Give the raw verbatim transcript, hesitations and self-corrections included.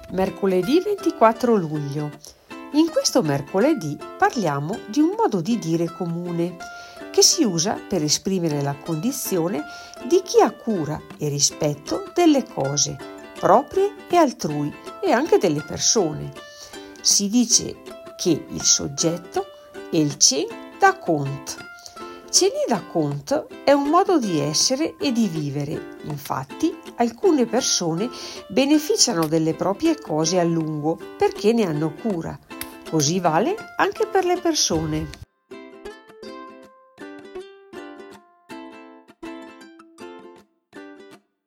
Mercoledì ventiquattro luglio. In questo mercoledì parliamo di un modo di dire comune che si usa per esprimere la condizione di chi ha cura e rispetto delle cose proprie e altrui e anche delle persone. Si dice che il soggetto è il Tien da Cont. Tenir da conto è un modo di essere e di vivere. Infatti, alcune persone beneficiano delle proprie cose a lungo perché ne hanno cura. Così vale anche per le persone.